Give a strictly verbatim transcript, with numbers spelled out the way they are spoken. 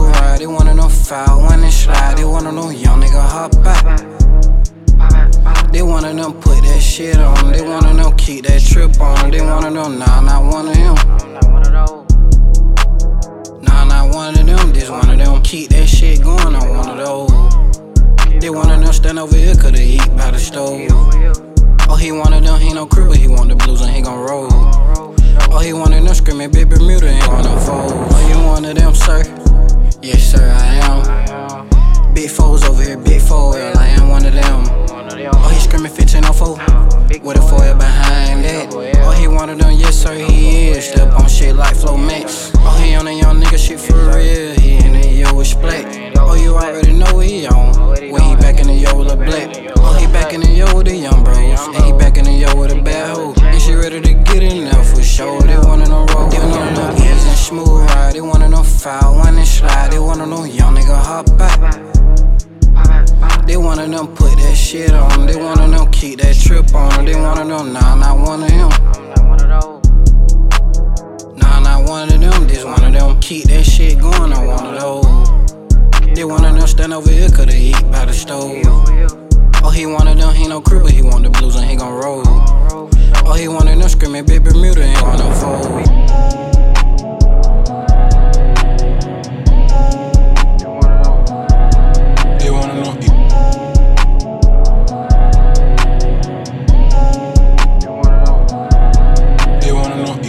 smooth ride, they one of them foul when they slide, they one of them young nigga hop back. They one of them put that shit on, they one of them keep that trip on, they one of them, nah, not one of him. Nah, not one of them, this one of them keep that shit going on one of those. They one of them stand over here, coulda eat by the stove. Oh, he one of them, he no crib, but he want the blues and he gon' roll. Oh, he one of them screaming, big Bermuda ain't gonna fold. Oh, you one of them, sir? Yes, sir, I am. Big foes over here, big foe, well, I am one of them. Oh, he screaming fifteen oh four with a foil behind that. Oh, he one of them, yes, sir, he is. Step on shit like Flow Max. Oh, he on a young nigga shit for real. He in the yo with splat. Oh, you already know what he on. When he back in the yo with a black. Oh, he back in the yo with the young bros. And he back in the yo with a bad hoe. And she ready to get in there for sure. They one of them roll. They one of them easy and smooth ride. They one of them foul when they slide. They one of them young nigga hop back. They one of them put that shit on. They one of them keep that trip on. They one of them, nah, not one of him. Nah, not one of them. This one of them keep that shit going on one of them.